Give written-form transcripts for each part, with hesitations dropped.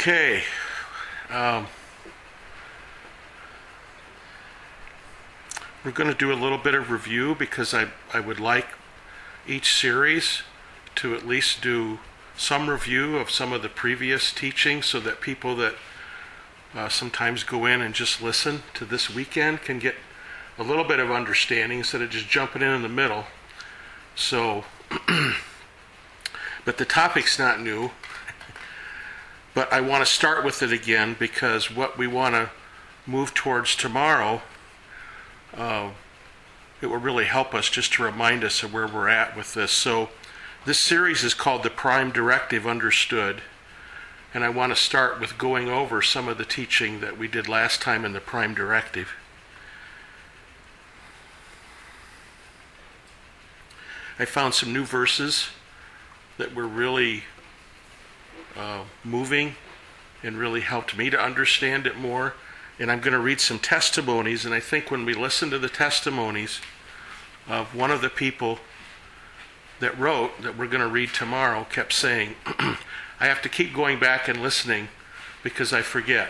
Okay. We're going to do a little bit of review because I would like each series to at least do some review of some of the previous teachings so that people that sometimes go in and just listen to this weekend can get a little bit of understanding instead of just jumping in the middle. So, but the topic's not new. But I want to start with it again because what we want to move towards tomorrow, it will really help us just to remind us of where we're at with this. So this series is called The Prime Directive Understood. And I want to start with going over some of the teaching that we did last time in the Prime Directive. I found some new verses that were really moving and really helped me to understand it more. And I'm going to read some testimonies, and I think when we listen to the testimonies of one of the people that wrote that we're going to read tomorrow kept saying, I have to keep going back and listening because I forget.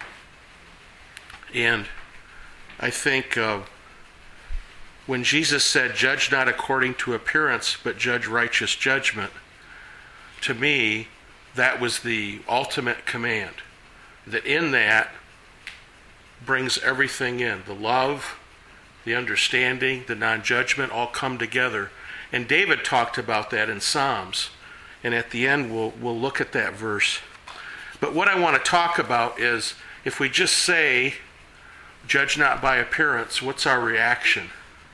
And I think when Jesus said, judge not according to appearance, but judge righteous judgment, to me, that was the ultimate command. That in that brings everything in. The love, the understanding, the non-judgment all come together. And David talked about that in Psalms. And at the end, we'll look at that verse. But what I want to talk about is, if we just say, judge not by appearance, what's our reaction?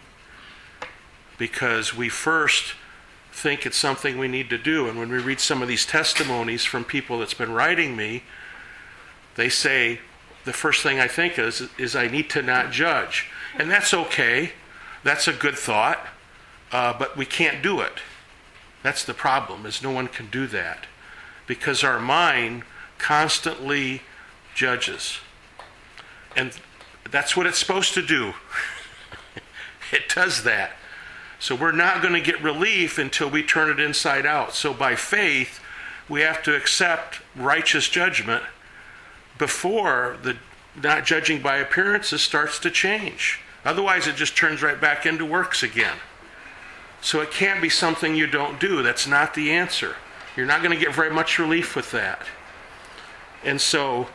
Because we first think it's something we need to do. And when we read some of these testimonies from people that's been writing me, they say, the first thing I think is I need to not judge. And that's okay. That's a good thought. But we can't do it. That's the problem, is no one can do that. Because our mind constantly judges. And that's what it's supposed to do. It does that. So we're not going to get relief until we turn it inside out. So by faith, we have to accept righteous judgment before the not judging by appearances starts to change. Otherwise, it just turns right back into works again. So it can't be something you don't do. That's not the answer. You're not going to get very much relief with that. And so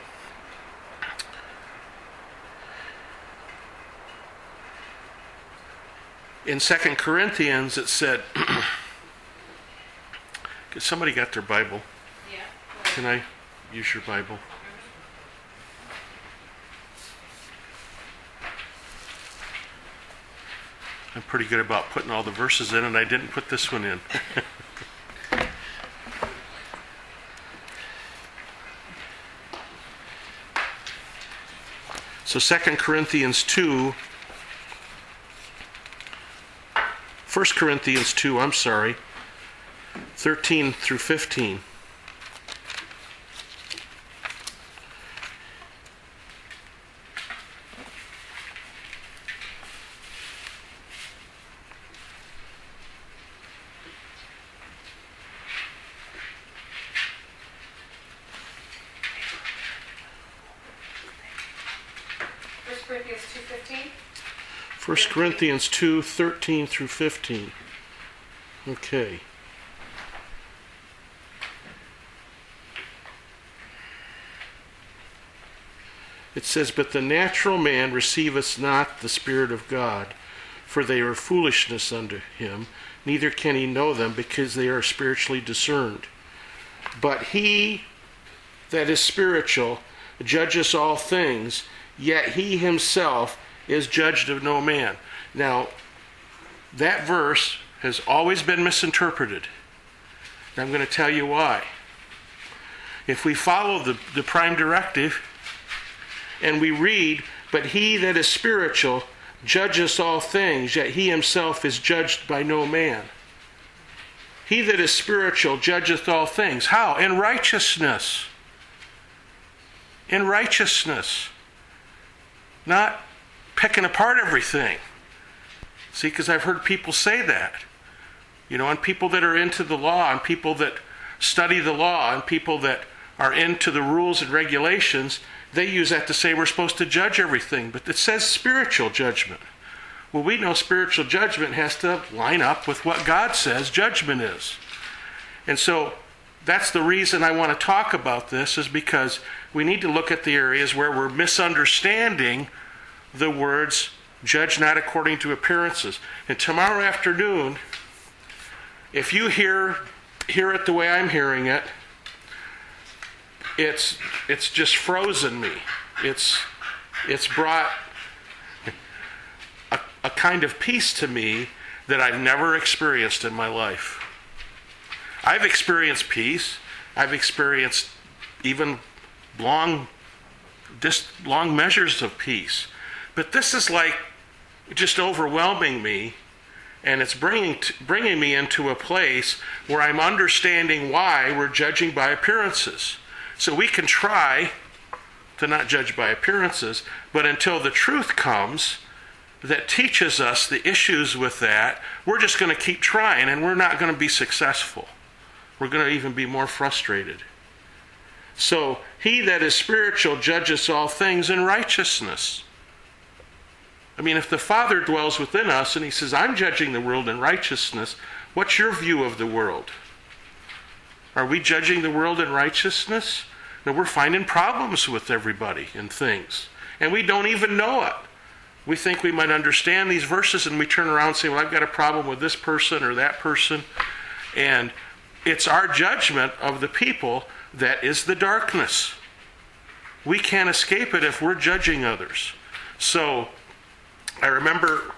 in 2 Corinthians, it said, somebody got their Bible? Yeah. Can I use your Bible? I'm pretty good about putting all the verses in, and I didn't put this one in. So 2 Corinthians 2, 1 Corinthians 2, 13 through 15. Corinthians 2:15. 1 Corinthians 2, 13 through 15. Okay. It says, but the natural man receiveth not the Spirit of God, for they are foolishness unto him, neither can he know them, because they are spiritually discerned. But he that is spiritual judgeth all things, yet he himself is judged of no man. Now, that verse has always been misinterpreted. And I'm going to tell you why. If we follow the prime directive and we read, but he that is spiritual judgeth all things, yet he himself is judged by no man. He that is spiritual judgeth all things. How? In righteousness. In righteousness. Not picking apart everything. See, because I've heard people say that. You know, and people that are into the law, and people that study the law, and people that are into the rules and regulations, they use that to say we're supposed to judge everything. But it says spiritual judgment. Well, we know spiritual judgment has to line up with what God says judgment is. And so that's the reason I want to talk about this, is because we need to look at the areas where we're misunderstanding the words, judge not according to appearances. And tomorrow afternoon, if you hear it the way I'm hearing it, it's just frozen me. It's brought a kind of peace to me that I've never experienced in my life. I've experienced peace. I've experienced even long measures of peace. But this is like just overwhelming me, and it's bringing me into a place where I'm understanding why we're judging by appearances. So we can try to not judge by appearances, but until the truth comes that teaches us the issues with that, we're just going to keep trying, and we're not going to be successful. We're going to even be more frustrated. So he that is spiritual judges all things in righteousness. I mean, if the Father dwells within us and he says, I'm judging the world in righteousness, what's your view of the world? Are we judging the world in righteousness? No, we're finding problems with everybody and things. And we don't even know it. We think we might understand these verses, and we turn around and say, well, I've got a problem with this person or that person. And it's our judgment of the people that is the darkness. We can't escape it if we're judging others. So I remember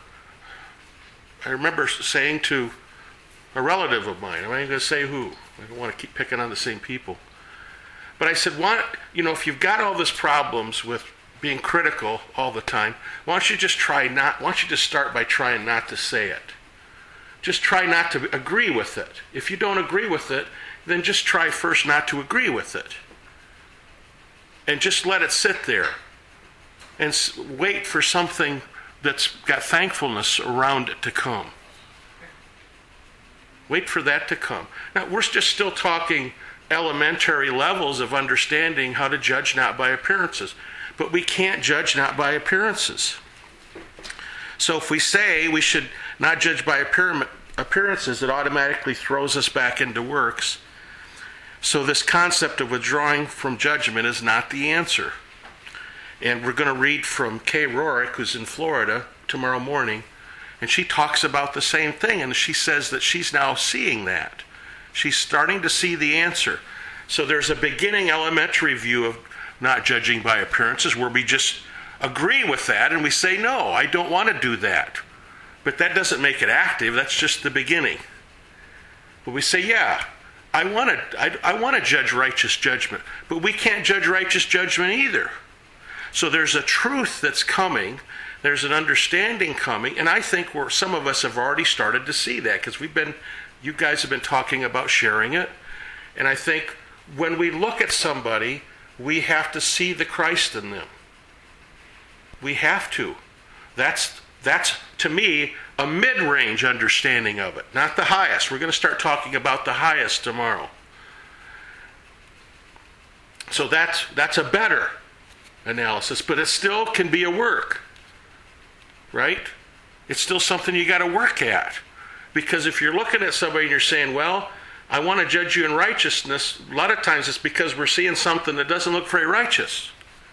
saying to a relative of mine, I'm not going to say who. I don't want to keep picking on the same people. But I said, if you've got all these problems with being critical all the time, why don't you just start by trying not to say it? Just try not to agree with it. If you don't agree with it, then just try first not to agree with it. And just let it sit there. And wait for something that's got thankfulness around it to come. Wait for that to come. Now, we're just still talking elementary levels of understanding how to judge not by appearances. But we can't judge not by appearances. So if we say we should not judge by appearances, it automatically throws us back into works. So this concept of withdrawing from judgment is not the answer. And we're going to read from Kay Rorick, who's in Florida, tomorrow morning. And she talks about the same thing. And she says that she's now seeing that. She's starting to see the answer. So there's a beginning elementary view of not judging by appearances where we just agree with that and we say, no, I don't want to do that. But that doesn't make it active. That's just the beginning. But we say, yeah, I want to judge righteous judgment. But we can't judge righteous judgment either. So there's a truth that's coming. There's an understanding coming. And I think some of us have already started to see that because you guys have been talking about sharing it. And I think when we look at somebody, we have to see the Christ in them. We have to. That's to me, a mid-range understanding of it, not the highest. We're going to start talking about the highest tomorrow. So that's a better analysis, but it still can be a work, right? It's still something you got to work at. Because if you're looking at somebody and you're saying, well, I want to judge you in righteousness, a lot of times it's because we're seeing something that doesn't look very righteous.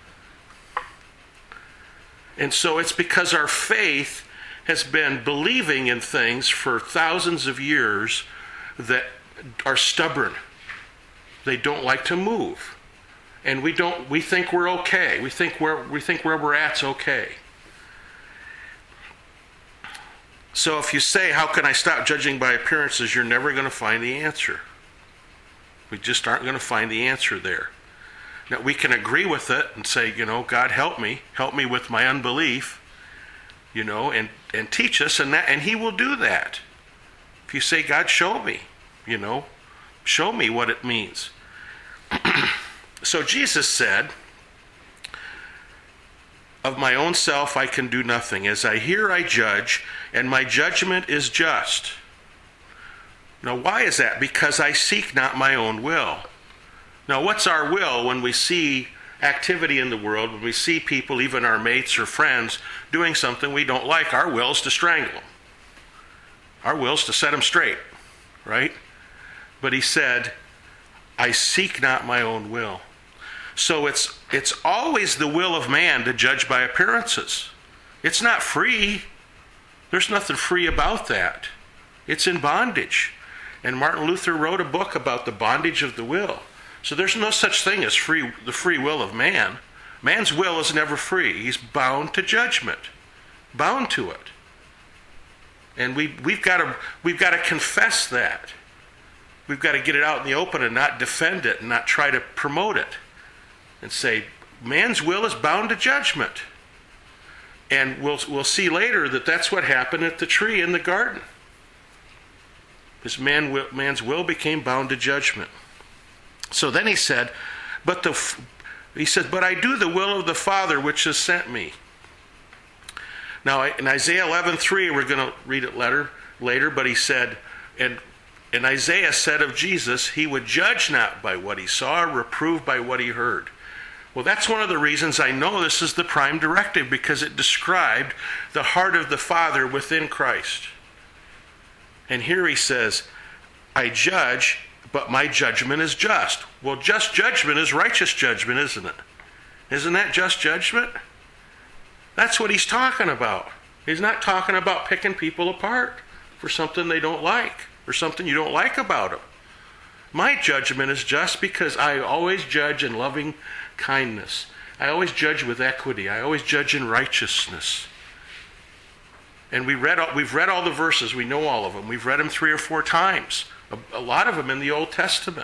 And so it's because our faith has been believing in things for thousands of years that are stubborn. They don't like to move. And we think we're okay. We think where we're at's okay. So if you say, how can I stop judging by appearances, you're never going to find the answer. We just aren't going to find the answer there. Now, we can agree with it and say, God, help me with my unbelief, and teach us, and he will do that. If you say, God, show me, show me what it means. So Jesus said, of my own self I can do nothing. As I hear, I judge, and my judgment is just. Now, why is that? Because I seek not my own will, Now, what's our will when we see activity in the world, when we see people, even our mates or friends, doing something we don't like? Our will is to strangle them. Our will is to set them straight, right? But he said, I seek not my own will. So it's always the will of man to judge by appearances. It's not free. There's nothing free about that. It's in bondage. And Martin Luther wrote a book about the bondage of the will. So there's no such thing as the free will of man. Man's will is never free. He's bound to judgment, bound to it. And we've got to confess that. We've got to get it out in the open and not defend it and not try to promote it. And say, man's will is bound to judgment. And we'll see later that that's what happened at the tree in the garden. Because man's will became bound to judgment. So then he said, but I do the will of the Father which has sent me. Now in Isaiah 11:3, we're going to read it later, but he said, and Isaiah said of Jesus, he would judge not by what he saw, reprove by what he heard. Well, that's one of the reasons I know this is the prime directive, because it described the heart of the Father within Christ. And here he says, I judge, but my judgment is just. Well, just judgment is righteous judgment, isn't it? Isn't that just judgment? That's what he's talking about. He's not talking about picking people apart for something they don't like or something you don't like about them. My judgment is just because I always judge in loving kindness. I always judge with equity. I always judge in righteousness. And we've read all the verses. We know all of them. We've read them 3 or 4 times. A lot of them in the Old Testament.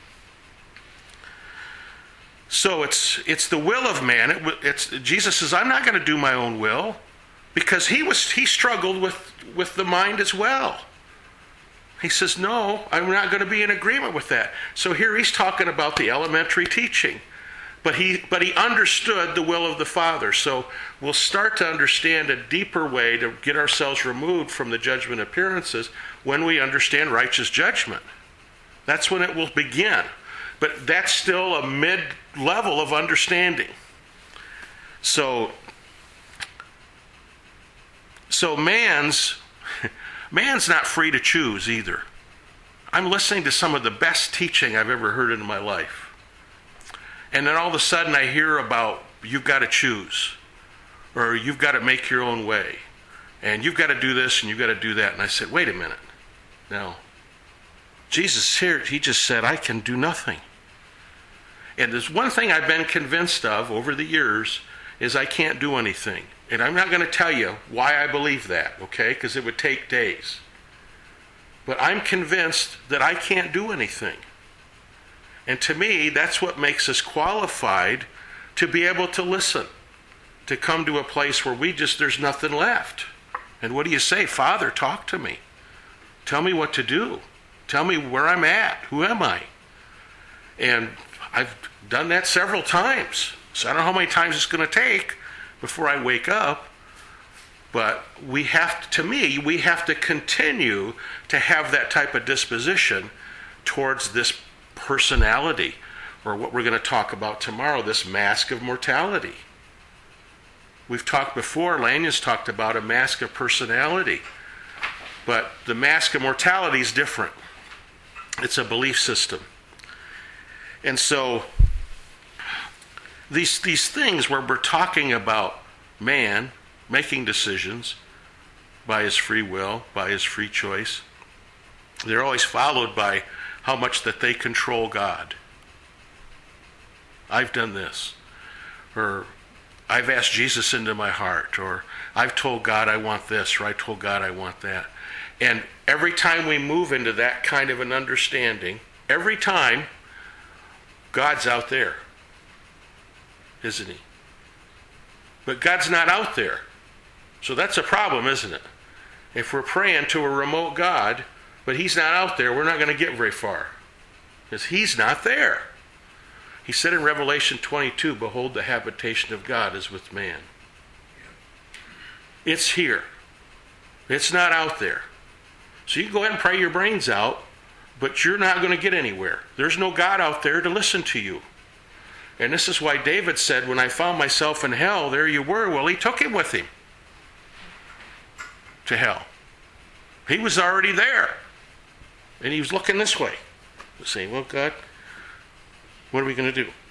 So it's the will of man. Jesus says, I'm not going to do my own will, because he struggled with the mind as well. He says, no, I'm not going to be in agreement with that. So here he's talking about the elementary teaching. But he understood the will of the Father. So we'll start to understand a deeper way to get ourselves removed from the judgment appearances when we understand righteous judgment. That's when it will begin. But that's still a mid-level of understanding. So man's not free to choose either. I'm listening to some of the best teaching I've ever heard in my life. And then all of a sudden I hear about, you've got to choose, or you've got to make your own way, and you've got to do this and you've got to do that. And I said, wait a minute. Now, Jesus here, he just said, I can do nothing. And there's one thing I've been convinced of over the years, is I can't do anything. And I'm not going to tell you why I believe that, okay? Because it would take days. But I'm convinced that I can't do anything. And to me, that's what makes us qualified to be able to listen, to come to a place where there's nothing left. And what do you say? Father, talk to me. Tell me what to do. Tell me where I'm at. Who am I? And I've done that several times. So I don't know how many times it's going to take before I wake up. But we have to continue to have that type of disposition towards this personality, or what we're going to talk about tomorrow, this mask of mortality. We've talked before, Lanion's talked about a mask of personality, but the mask of mortality is different. It's a belief system. And so these things where we're talking about man making decisions by his free will, by his free choice, they're always followed by how much that they control God. I've done this, or I've asked Jesus into my heart, or I've told God I want this, or I told God I want that. And every time we move into that kind of an understanding, every time, God's out there, isn't he? But God's not out there. So that's a problem, isn't it? If we're praying to a remote God, but he's not out there, we're not going to get very far, because he's not there. He said in Revelation 22, behold, the habitation of God is with man. It's here. It's not out there. So you can go ahead and pray your brains out, but you're not going to get anywhere. There's no God out there to listen to you. And this is why David said, when I found myself in hell, there you were. Well, he took him with him to hell. He was already there. And he was looking this way, saying, well, God, what are we going to do?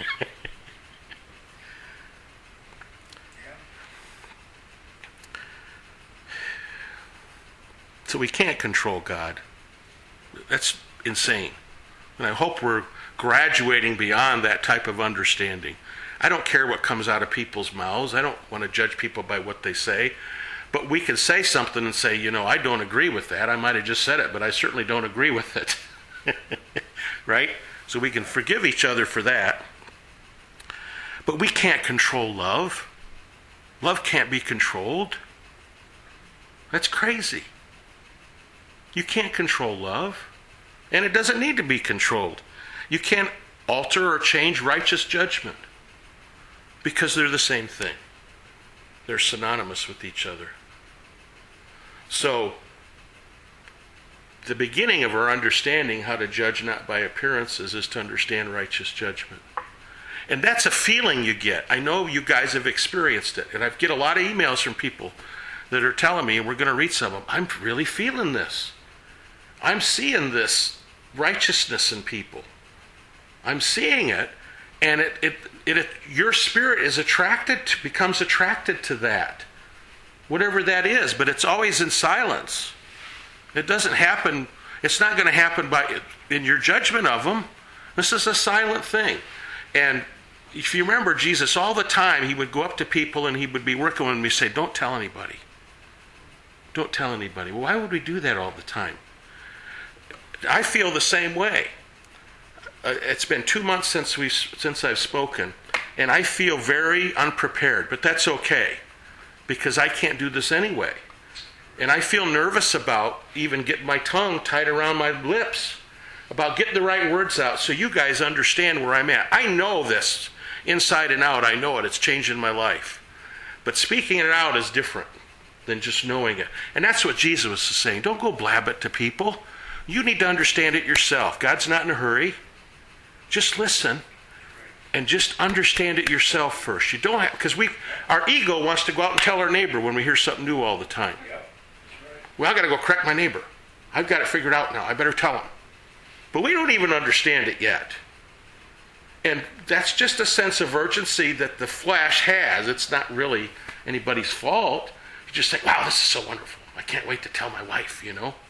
So we can't control God. That's insane. And I hope we're graduating beyond that type of understanding. I don't care what comes out of people's mouths. I don't want to judge people by what they say. But we can say something and say, I don't agree with that. I might have just said it, but I certainly don't agree with it. Right? So we can forgive each other for that. But we can't control love. Love can't be controlled. That's crazy. You can't control love. And it doesn't need to be controlled. You can't alter or change righteous judgment. Because they're the same thing. They're synonymous with each other. So, the beginning of our understanding how to judge not by appearances is to understand righteous judgment. And that's a feeling you get. I know you guys have experienced it. And I get a lot of emails from people that are telling me, and we're going to read some of them, I'm really feeling this. I'm seeing this righteousness in people. I'm seeing it, and your spirit is becomes attracted to that. Whatever that is, but it's always in silence. It doesn't happen, it's not going to happen in your judgment of them. This is a silent thing. And if you remember Jesus, all the time he would go up to people and he would be working with them and say, don't tell anybody. Don't tell anybody. Well, why would we do that all the time? I feel the same way. It's been 2 months since I've spoken, and I feel very unprepared, but that's okay, because I can't do this anyway. And I feel nervous about even getting my tongue tied around my lips, about getting the right words out so you guys understand where I'm at. I know this inside and out. I know it. It's changing my life. But speaking it out is different than just knowing it. And that's what Jesus was saying. Don't go blab it to people. You need to understand it yourself. God's not in a hurry. Just listen and just understand it yourself first. You don't have, because our ego wants to go out and tell our neighbor when we hear something new all the time. Well, I got to go correct my neighbor. I've got it figured out now. I better tell him. But we don't even understand it yet. And that's just a sense of urgency that the flesh has. It's not really anybody's fault. You just think, wow, this is so wonderful. I can't wait to tell my wife,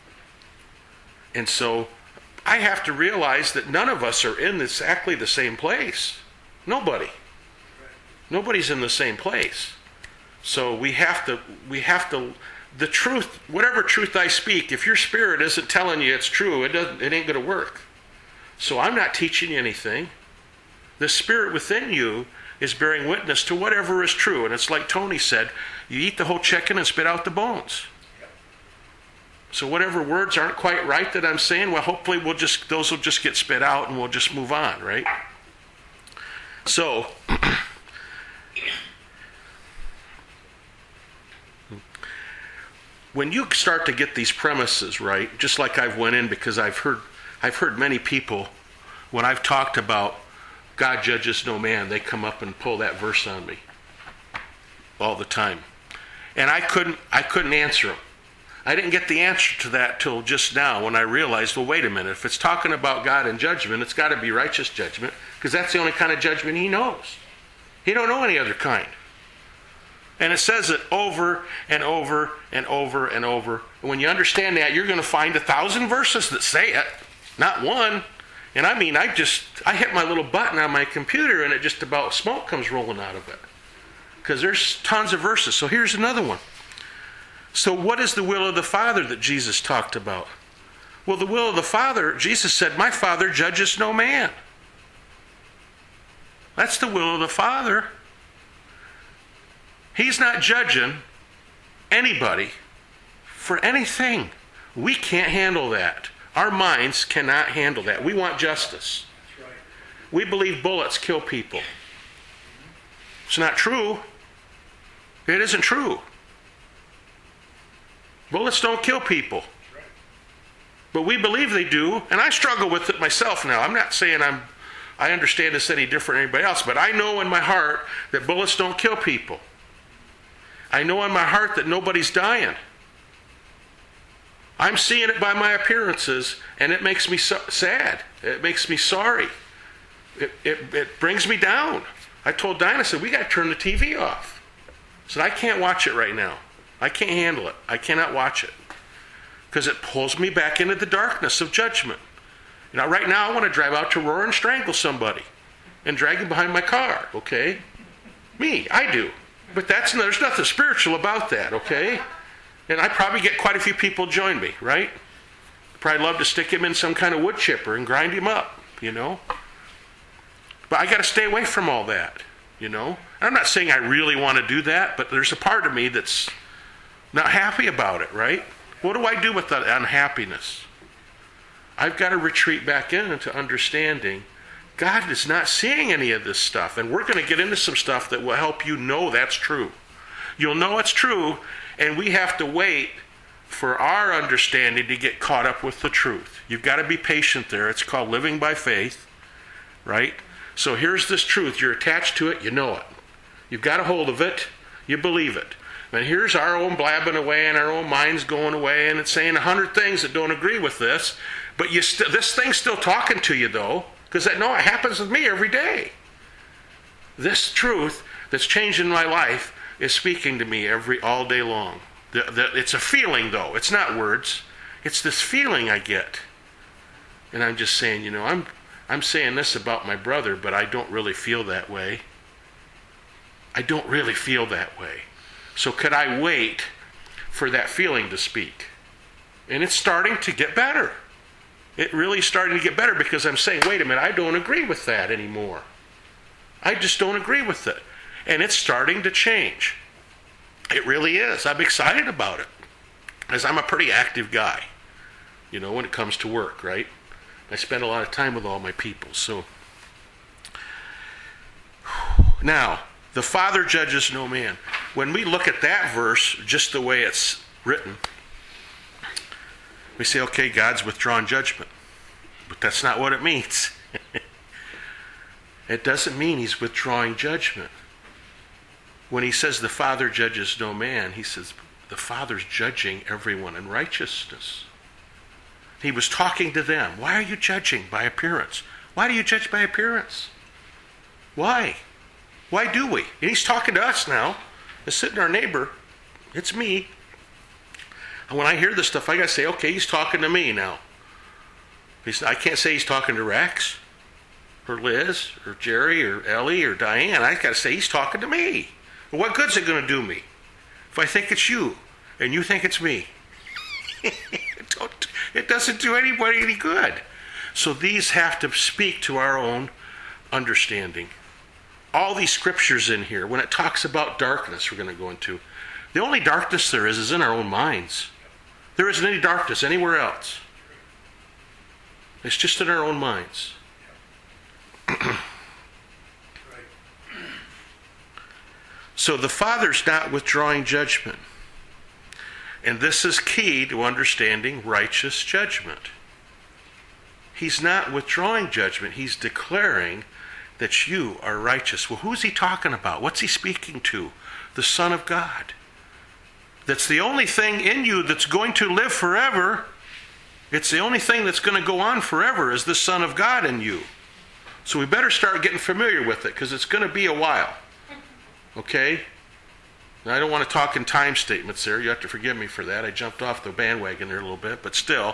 And so I have to realize that none of us are in exactly the same place. Nobody. Nobody's in the same place. So we have to, the truth, whatever truth I speak, if your spirit isn't telling you it's true, it ain't going to work. So I'm not teaching you anything. The spirit within you is bearing witness to whatever is true. And it's like Tony said, you eat the whole chicken and spit out the bones. So whatever words aren't quite right that I'm saying, well, hopefully those will just get spit out and we'll just move on, right? So, when you start to get these premises right, just like I've went in, because I've heard many people, when I've talked about God judges no man, they come up and pull that verse on me all the time. And I couldn't answer them. I didn't get the answer to that till just now when I realized, well, wait a minute. If it's talking about God and judgment, it's got to be righteous judgment, because that's the only kind of judgment he knows. He don't know any other kind. And it says it over and over and over and over. And when you understand that, you're going to find 1,000 verses that say it, not one. And I mean, I hit my little button on my computer and it just about smoke comes rolling out of it. Because there's tons of verses. So here's another one. So what is the will of the Father that Jesus talked about? Well, the will of the Father, Jesus said, my Father judges no man. That's the will of the Father. He's not judging anybody for anything. We can't handle that. Our minds cannot handle that. We want justice. That's right. We believe bullets kill people. It's not true. It isn't true. Bullets don't kill people. But we believe they do, and I struggle with it myself now. I'm not saying I understand this any different than anybody else, but I know in my heart that bullets don't kill people. I know in my heart that nobody's dying. I'm seeing it by my appearances, and it makes me sad. It makes me sorry. It brings me down. I told Dinah, I said, we got to turn the TV off. I said, I can't watch it right now. I can't handle it. I cannot watch it. Because it pulls me back into the darkness of judgment. Right now I want to drive out to Aurora and strangle somebody and drag him behind my car, okay? Me, I do. But there's nothing spiritual about that, okay? And I probably get quite a few people join me, right? Probably love to stick him in some kind of wood chipper and grind him up, But I got to stay away from all that, I'm not saying I really want to do that, but there's a part of me that's not happy about it, right? What do I do with that unhappiness? I've got to retreat back into understanding God is not seeing any of this stuff. And we're going to get into some stuff that will help you know that's true. You'll know it's true, and we have to wait for our understanding to get caught up with the truth. You've got to be patient there. It's called living by faith, right? So here's this truth. You're attached to it. You know it. You've got a hold of it. You believe it. And here's our own blabbing away and our own minds going away, and it's saying 100 things that don't agree with this. But this thing's still talking to you, though, because it happens with me every day. This truth that's changing my life is speaking to me all day long. It's a feeling, though. It's not words. It's this feeling I get. And I'm just saying, I'm saying this about my brother, but I don't really feel that way. I don't really feel that way. So could I wait for that feeling to speak? And it's starting to get better. It really is starting to get better because I'm saying, wait a minute, I don't agree with that anymore. I just don't agree with it. And it's starting to change. It really is. I'm excited about it. Because I'm a pretty active guy, when it comes to work, right? I spend a lot of time with all my people. So now, the Father judges no man. When we look at that verse, just the way it's written, we say, okay, God's withdrawn judgment. But that's not what it means. It doesn't mean he's withdrawing judgment. When he says the Father judges no man, he says the Father's judging everyone in righteousness. He was talking to them. Why are you judging by appearance? Why do you judge by appearance? Why? Why do we? And he's talking to us now. It's sitting our neighbor. It's me. And when I hear this stuff, I got to say, okay, he's talking to me now. I can't say he's talking to Rex or Liz or Jerry or Ellie or Diane. I got to say he's talking to me. Well, what good's it going to do me if I think it's you and you think it's me? It doesn't do anybody any good. So these have to speak to our own understanding. All these scriptures in here, when it talks about darkness, we're going to go into, the only darkness there is in our own minds. There isn't any darkness anywhere else. It's just in our own minds. So the Father's not withdrawing judgment. And this is key to understanding righteous judgment. He's not withdrawing judgment. He's declaring that you are righteous. Well, who's he talking about? What's he speaking to? The Son of God. That's the only thing in you that's going to live forever. It's the only thing that's going to go on forever is the Son of God in you. So we better start getting familiar with it because it's going to be a while. Okay? Now, I don't want to talk in time statements there. You have to forgive me for that. I jumped off the bandwagon there a little bit, but still,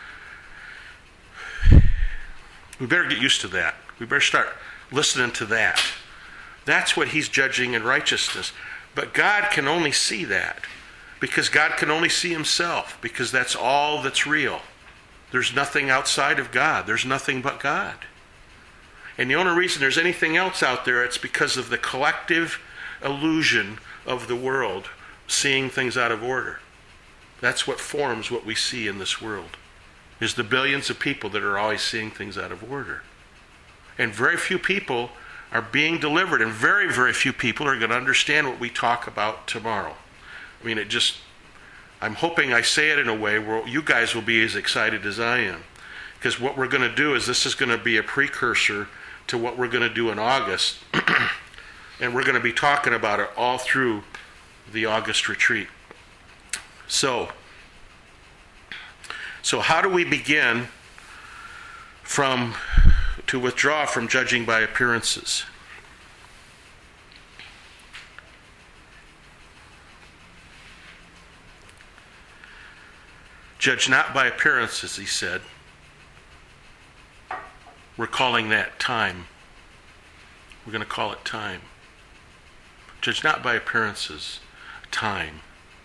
we better get used to that. We better start listening to that. That's what he's judging in righteousness. But God can only see that because God can only see himself because that's all that's real. There's nothing outside of God. There's nothing but God. And the only reason there's anything else out there, it's because of the collective illusion of the world seeing things out of order. That's what forms what we see in this world, is the billions of people that are always seeing things out of order. And very few people are being delivered, and very, very few people are going to understand what we talk about tomorrow. I mean, I'm hoping I say it in a way where you guys will be as excited as I am. Because what we're going to do is this is going to be a precursor to what we're going to do in August. And we're going to be talking about it all through the August retreat. So how do we begin to withdraw from judging by appearances? Judge not by appearances, he said. We're calling that time. We're going to call it time. Judge not by appearances, time.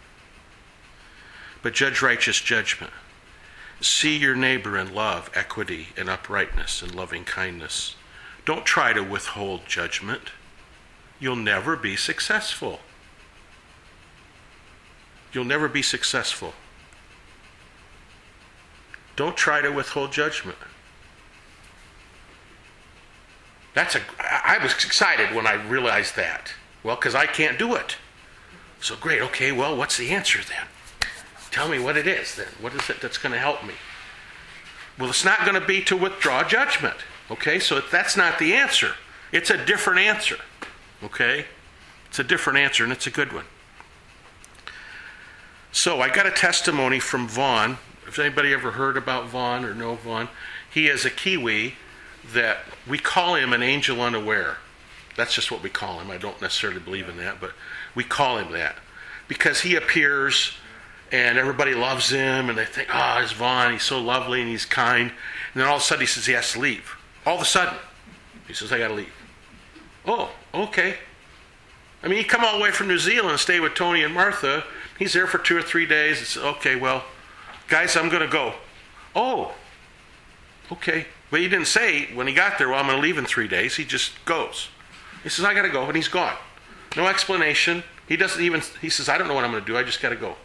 But judge righteous judgment. See your neighbor in love, equity, and uprightness, and loving kindness. Don't try to withhold judgment. You'll never be successful. You'll never be successful. Don't try to withhold judgment. I was excited when I realized that. Well, because I can't do it. So great, okay, well, what's the answer then? Tell me what it is then. What is it that's going to help me? Well, it's not going to be to withdraw judgment. Okay, so that's not the answer. It's a different answer. Okay? It's a different answer, and it's a good one. So I got a testimony from Vaughn. Has anybody ever heard about Vaughn or know Vaughn? He is a Kiwi that we call him an angel unaware. That's just what we call him. I don't necessarily believe in that, but we call him that. Because he appears and everybody loves him and they think, it's Vaughn, he's so lovely and he's kind. And then all of a sudden he says he has to leave. All of a sudden, he says, I got to leave. Oh, okay. I mean, he come all the way from New Zealand and stay with Tony and Martha. He's there for 2 or 3 days. It's okay, well, guys, I'm going to go. Oh, okay. But he didn't say when he got there, well, I'm going to leave in 3 days. He just goes. He says, I got to go, and he's gone. No explanation. He says, I don't know what I'm going to do. I just got to go.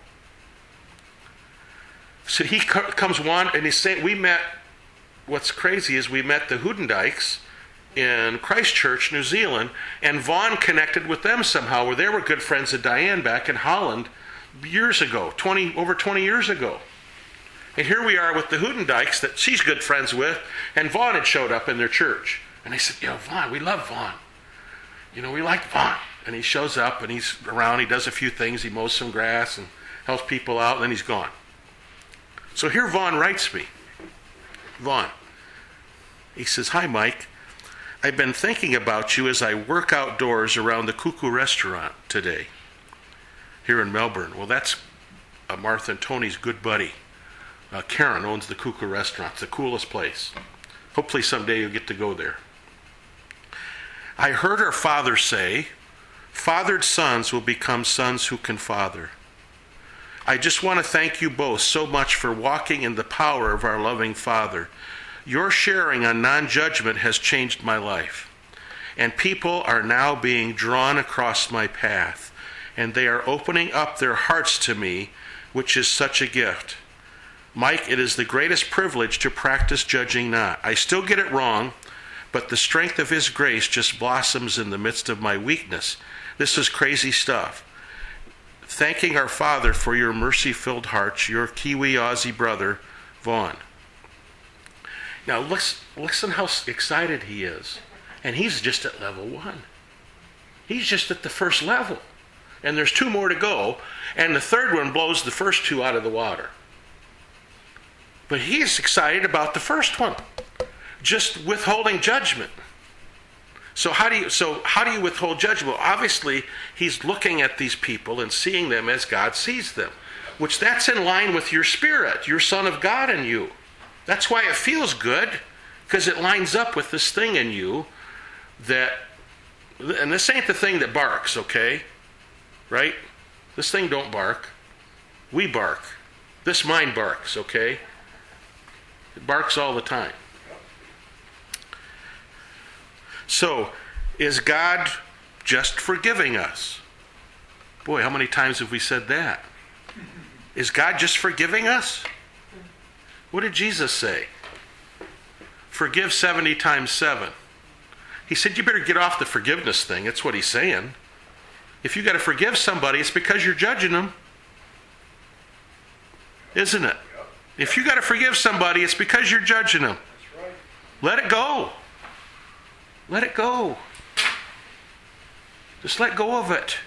So he comes one, and he's saying, what's crazy is we met the Houdendijks in Christchurch, New Zealand, and Vaughn connected with them somehow, where they were good friends of Diane back in Holland years ago, over 20 years ago. And here we are with the Houdendijks that she's good friends with, and Vaughn had showed up in their church. And they said, Vaughn, we love Vaughn. We like Vaughn. And he shows up, and he's around, he does a few things, he mows some grass and helps people out, and then he's gone. So here Vaughn writes me. Vaughn. He says, hi, Mike. I've been thinking about you as I work outdoors around the Cuckoo restaurant today here in Melbourne. Well, that's Martha and Tony's good buddy. Karen owns the Cuckoo restaurant. It's the coolest place. Hopefully someday you'll get to go there. I heard our father say, fathered sons will become sons who can father. I just want to thank you both so much for walking in the power of our loving Father. Your sharing on non-judgment has changed my life. And people are now being drawn across my path. And they are opening up their hearts to me, which is such a gift. Mike, it is the greatest privilege to practice judging not. I still get it wrong, but the strength of His grace just blossoms in the midst of my weakness. This is crazy stuff. Thanking our Father for your mercy-filled hearts, your Kiwi Aussie brother, Vaughn. Now listen how excited he is. And he's just at level 1. He's just at the first level. And there's 2 more to go, and the third one blows the first 2 out of the water. But he's excited about the first one, just withholding judgment. So how do you withhold judgment? Well, obviously, he's looking at these people and seeing them as God sees them, which that's in line with your spirit, your Son of God in you. That's why it feels good, because it lines up with this thing in you and this ain't the thing that barks, okay? Right? This thing don't bark. We bark. This mind barks, okay? It barks all the time. So, is God just forgiving us? Boy, how many times have we said that? Is God just forgiving us? What did Jesus say? Forgive 70 times 7. He said, you better get off the forgiveness thing. That's what he's saying. If you got to forgive somebody, it's because you're judging them. isn't it? If you got to forgive somebody, it's because you're judging them. That's right. Let it go. Let it go. Just let go of it.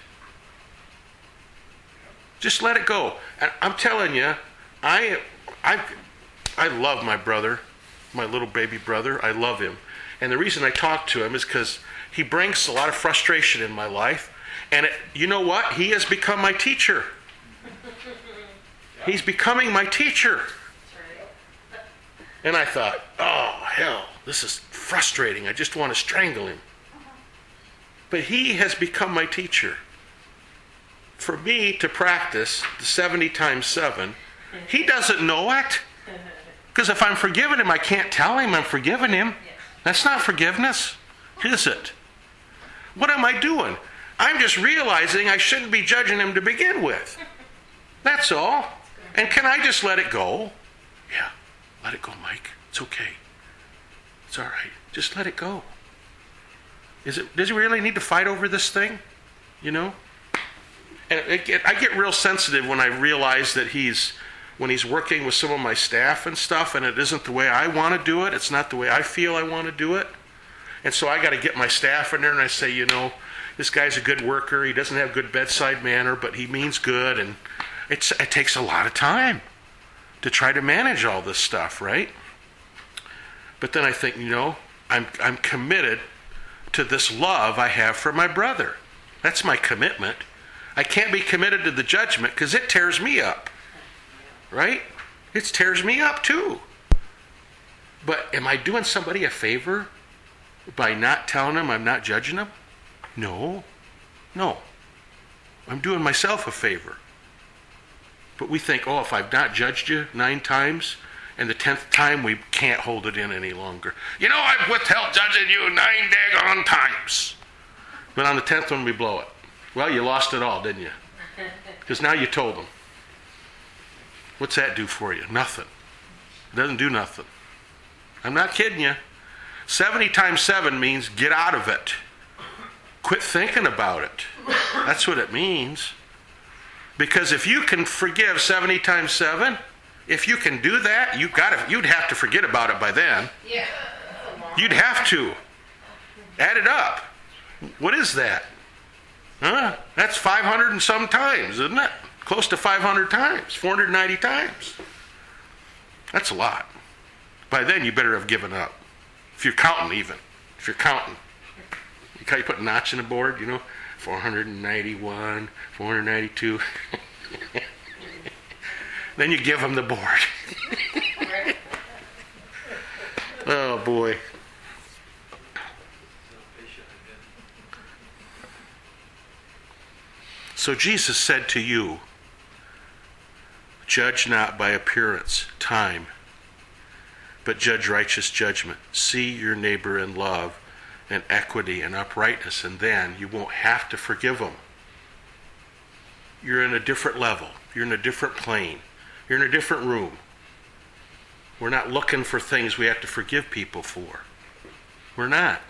Just let it go. And I'm telling you, I love my brother, my little baby brother. I love him. And the reason I talk to him is because he brings a lot of frustration in my life. And you know what? He has become my teacher. He's becoming my teacher. And I thought, oh, hell, this is frustrating. I just want to strangle him. But he has become my teacher. For me to practice the 70 times 7, he doesn't know it. Because if I'm forgiving him, I can't tell him I'm forgiving him. That's not forgiveness, is it? What am I doing? I'm just realizing I shouldn't be judging him to begin with. That's all. And can I just let it go? Yeah, let it go, Mike. It's okay. It's all right. Just let it go. Does he really need to fight over this thing? You know? And I get real sensitive when I realize that when he's working with some of my staff and stuff, and it isn't the way I want to do it. It's not the way I feel I want to do it. And so I got to get my staff in there and I say, you know, this guy's a good worker. He doesn't have good bedside manner, but he means good. And it takes a lot of time to try to manage all this stuff, right? But then I think, you know, I'm committed to this love I have for my brother. That's my commitment. I can't be committed to the judgment because it tears me up. Right? It tears me up too. But am I doing somebody a favor by not telling them I'm not judging them? No. I'm doing myself a favor. But we think, oh, if I've not judged you 9 times, and the 10th time we can't hold it in any longer. You know, I've withheld judging you 9 daggone times. But on the 10th one we blow it. Well, you lost it all, didn't you? Because now you told them. What's that do for you? Nothing. It doesn't do nothing. I'm not kidding you. 70 times 7 means get out of it. Quit thinking about it. That's what it means. Because if you can forgive 70 times 7, if you can do that, you'd have to forget about it by then. Yeah. You'd have to. Add it up. What is that? Huh? That's 500 and some times, isn't it? Close to 500 times, 490 times. That's a lot. By then, you better have given up. If you're counting even. If you're counting. You put a notch in the board, you know, 491, 492. Then you give them the board. Oh, boy. So Jesus said to you, judge not by appearance, time, but judge righteous judgment. See your neighbor in love and equity and uprightness, and then you won't have to forgive them. You're in a different level. You're in a different plane. You're in a different room. We're not looking for things we have to forgive people for. We're not.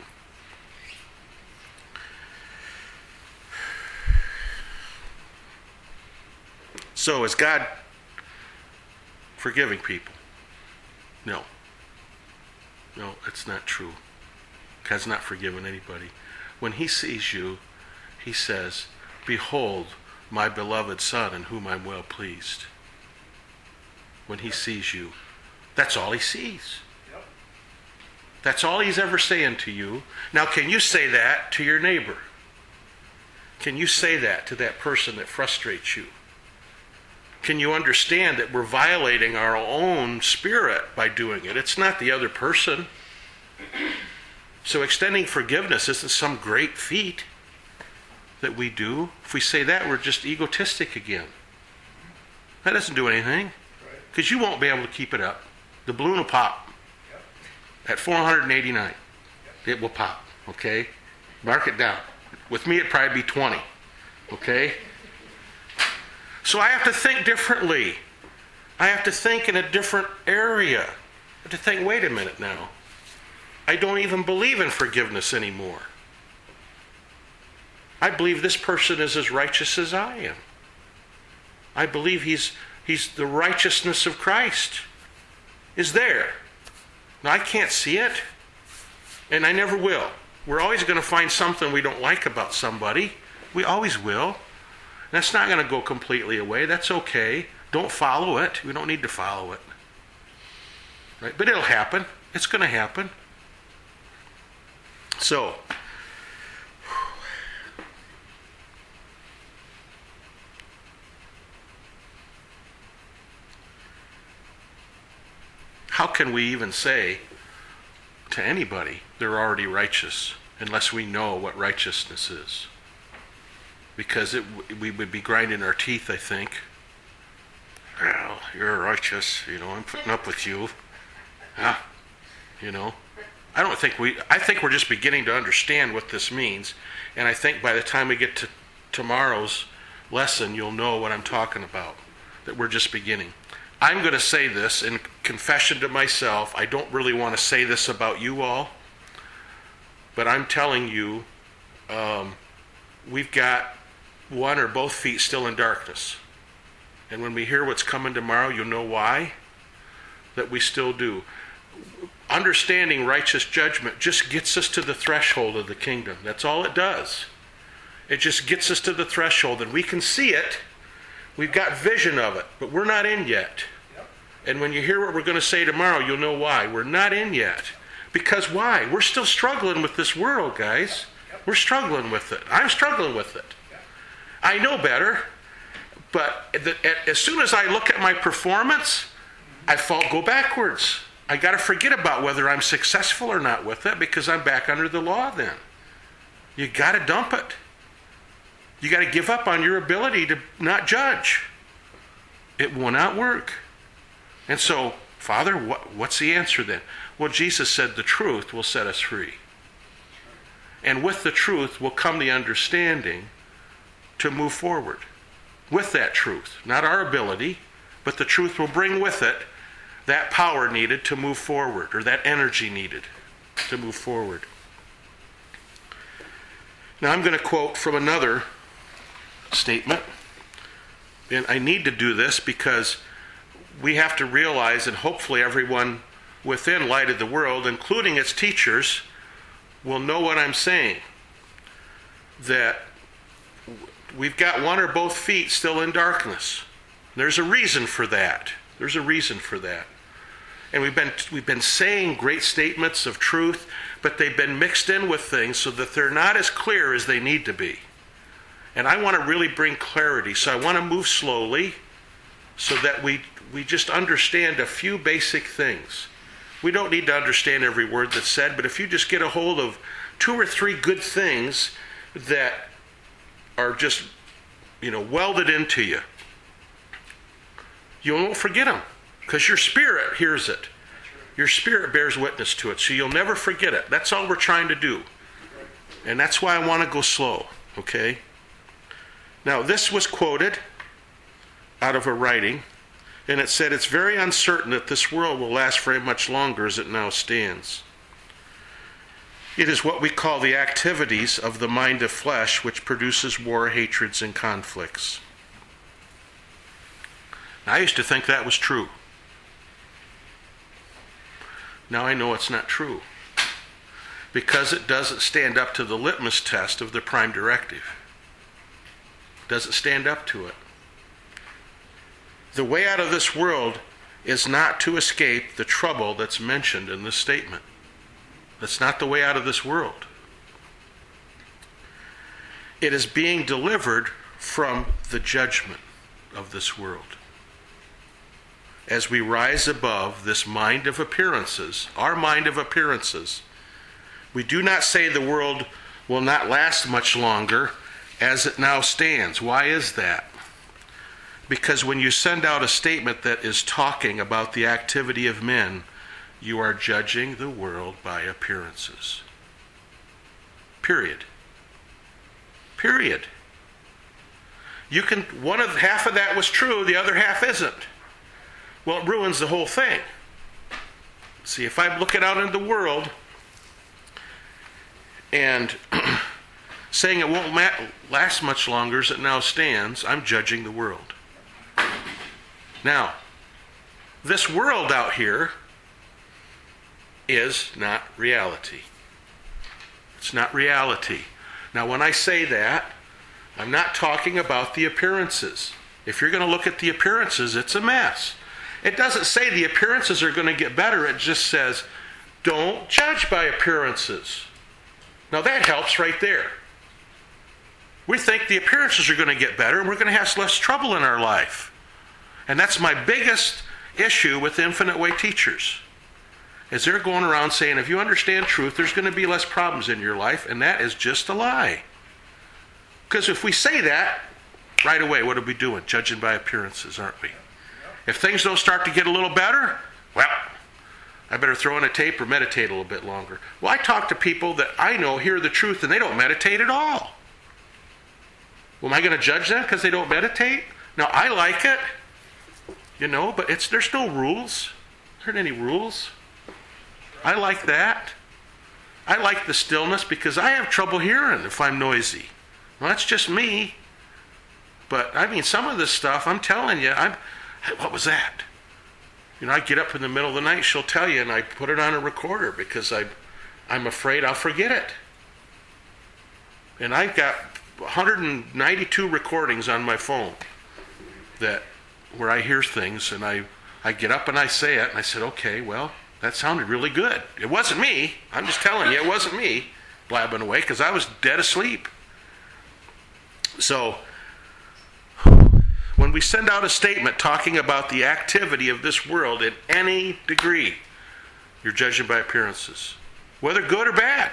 So is God forgiving people? No. No, that's not true. God's not forgiven anybody. When he sees you, he says, behold, my beloved Son in whom I'm well pleased. When he sees you, that's all he sees. Yep. That's all he's ever saying to you. Now, can you say that to your neighbor? Can you say that to that person that frustrates you? Can you understand that we're violating our own spirit by doing it? It's not the other person. So extending forgiveness isn't some great feat that we do. If we say that, we're just egotistic again. That doesn't do anything. Because you won't be able to keep it up. The balloon will pop. At 489. It will pop. Okay? Mark it down. With me, it'd probably be 20. Okay? So I have to think differently. I have to think in a different area. I have to think, wait a minute now. I don't even believe in forgiveness anymore. I believe this person is as righteous as I am. I believe he's The righteousness of Christ is there. Now, I can't see it, and I never will. We're always going to find something we don't like about somebody. We always will. That's not going to go completely away. That's okay. Don't follow it. We don't need to follow it. Right? But it'll happen. It's going to happen. So, how can we even say to anybody they're already righteous unless we know what righteousness is? Because we would be grinding our teeth, I think. Well, you're righteous, I'm putting up with you. I think we're just beginning to understand what this means. And I think by the time we get to tomorrow's lesson, you'll know what I'm talking about. That we're just beginning. I'm going to say this in confession to myself. I don't really want to say this about you all. But I'm telling you, we've got one or both feet still in darkness. And when we hear what's coming tomorrow, you'll know why. That we still do. Understanding righteous judgment just gets us to the threshold of the kingdom. That's all it does. It just gets us to the threshold, and we can see it. We've got vision of it, but we're not in yet. And when you hear what we're going to say tomorrow, you'll know why. We're not in yet. Because why? We're still struggling with this world, guys. We're struggling with it. I'm struggling with it. I know better, but as soon as I look at my performance, I go backwards. I got to forget about whether I'm successful or not with it because I'm back under the law then. You got to dump it. You got to give up on your ability to not judge. It will not work. And so, Father, what's the answer then? Well, Jesus said the truth will set us free. And with the truth will come the understanding to move forward. With that truth, not our ability, but the truth will bring with it that power needed to move forward, or that energy needed to move forward. Now I'm going to quote from another statement. And I need to do this because we have to realize, and hopefully everyone within Light of the World, including its teachers, will know what I'm saying. That we've got one or both feet still in darkness. There's a reason for that. There's a reason for that. And we've been saying great statements of truth, but they've been mixed in with things so that they're not as clear as they need to be. And I want to really bring clarity. So I want to move slowly so that we just understand a few basic things. We don't need to understand every word that's said, but if you just get a hold of 2 or 3 good things that are just, welded into you, you won't forget them because your spirit hears it. Your spirit bears witness to it, so you'll never forget it. That's all we're trying to do. And that's why I want to go slow, okay? Now, this was quoted out of a writing, and it said, "It's very uncertain that this world will last very much longer as it now stands. It is what we call the activities of the mind of flesh which produces war, hatreds, and conflicts." Now, I used to think that was true. Now I know it's not true because it doesn't stand up to the litmus test of the prime directive. It doesn't stand up to it. The way out of this world is not to escape the trouble that's mentioned in this statement. That's not the way out of this world. It is being delivered from the judgment of this world. As we rise above this mind of appearances, our mind of appearances, we do not say the world will not last much longer as it now stands. Why is that? Because when you send out a statement that is talking about the activity of men, you are judging the world by appearances. Period. Period. Half of that was true, the other half isn't. Well, it ruins the whole thing. See, if I'm looking out into the world and saying it won't last much longer as it now stands, I'm judging the world. Now, this world out here is not reality. It's not reality. Now, when I say that, I'm not talking about the appearances. If you're going to look at the appearances, it's a mess. It doesn't say the appearances are going to get better. It just says, don't judge by appearances. Now, that helps right there. We think the appearances are going to get better and we're going to have less trouble in our life. And that's my biggest issue with Infinite Way teachers, is they're going around saying, if you understand truth, there's going to be less problems in your life, and that is just a lie. Because if we say that, right away, what are we doing? Judging by appearances, aren't we? If things don't start to get a little better, well, I better throw in a tape or meditate a little bit longer. Well, I talk to people that I know hear the truth and they don't meditate at all. Well, am I going to judge them because they don't meditate? Now, I like it, but there's no rules. There aren't any rules. I like that. I like the stillness because I have trouble hearing if I'm noisy. Well, that's just me. But, some of this stuff, I'm telling you, what was that? I get up in the middle of the night, she'll tell you, and I put it on a recorder because I'm afraid I'll forget it. And I've got 192 recordings on my phone where I hear things, and I get up and I say it, and I said, okay, well, that sounded really good. It wasn't me. I'm just telling you, it wasn't me blabbing away because I was dead asleep. So, when we send out a statement talking about the activity of this world in any degree, you're judging by appearances, whether good or bad.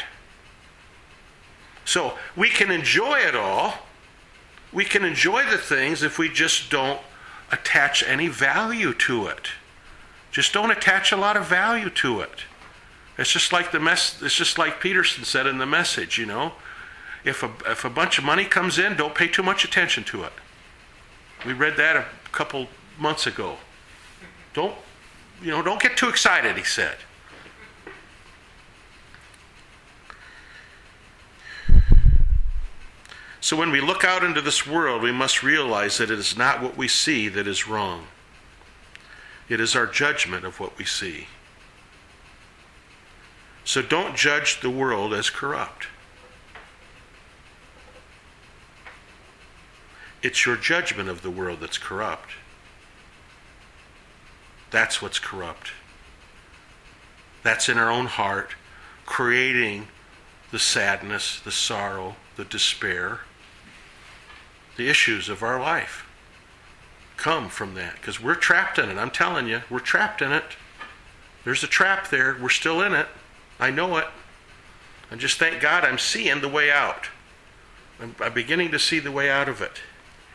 So we can enjoy it all. We can enjoy the things if we just don't attach any value to it. Just don't attach a lot of value to it. It's just like it's just like Peterson said in the Message, If a bunch of money comes in, don't pay too much attention to it. We read that a couple months ago. Don't get too excited, he said. So when we look out into this world, we must realize that it is not what we see that is wrong. It is our judgment of what we see. So don't judge the world as corrupt. It's your judgment of the world that's corrupt. That's what's corrupt. That's in our own heart, creating the sadness, the sorrow, the despair. The issues of our life come from that because we're trapped in it. I'm telling you, we're trapped in it. There's a trap there. We're still in it. I know it. And just thank God I'm seeing the way out. I'm beginning to see the way out of it.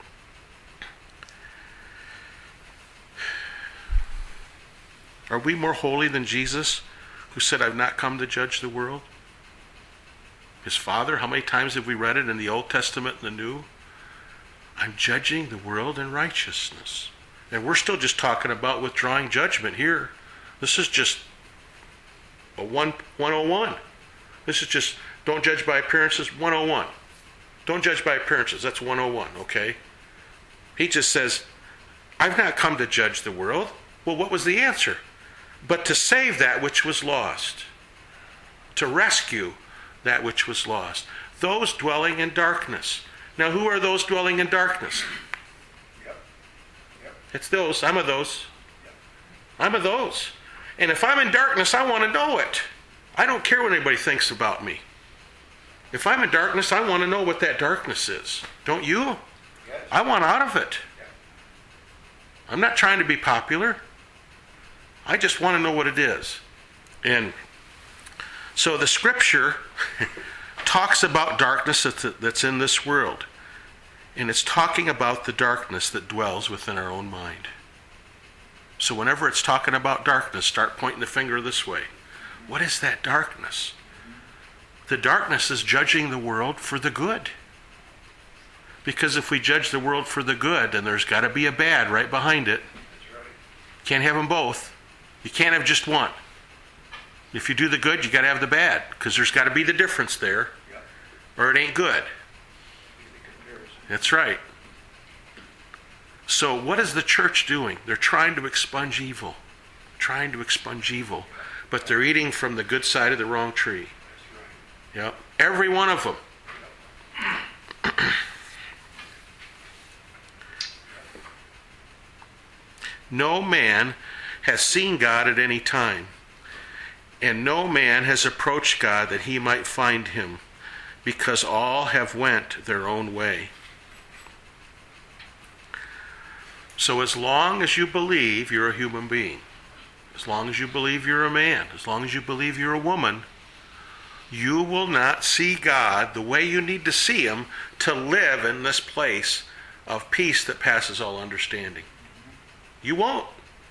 Are we more holy than Jesus, who said, I've not come to judge the world? His Father, how many times have we read it in the Old Testament and the New? I'm judging the world in righteousness. And we're still just talking about withdrawing judgment here. This is just a 101. This is just, don't judge by appearances, 101. Don't judge by appearances, that's 101, okay? He just says, I've not come to judge the world. Well, what was the answer? But to save that which was lost. To rescue that which was lost. Those dwelling in darkness. Now, who are those dwelling in darkness? Yep. It's those. I'm of those. Yep. I'm of those. And if I'm in darkness, I want to know it. I don't care what anybody thinks about me. If I'm in darkness, I want to know what that darkness is. Don't you? Yes. I want out of it. Yep. I'm not trying to be popular. I just want to know what it is. And so the scripture talks about darkness that's in this world. And it's talking about the darkness that dwells within our own mind. So whenever it's talking about darkness, start pointing the finger this way. What is that darkness? The darkness is judging the world for the good. Because if we judge the world for the good, then there's got to be a bad right behind it. That's right. Can't have them both. You can't have just one. If you do the good, you got to have the bad, because there's got to be the difference there, Yep. or it ain't good. Easy comparison. That's right. So what is the church doing? They're trying to expunge evil. Trying to expunge evil. But they're eating from the good side of the wrong tree. Yep. Every one of them. No man has seen God at any time, and no man has approached God that he might find him, because all have went their own way. So as long as you believe you're a human being, as long as you believe you're a man, as long as you believe you're a woman, you will not see God the way you need to see him to live in this place of peace that passes all understanding. You won't.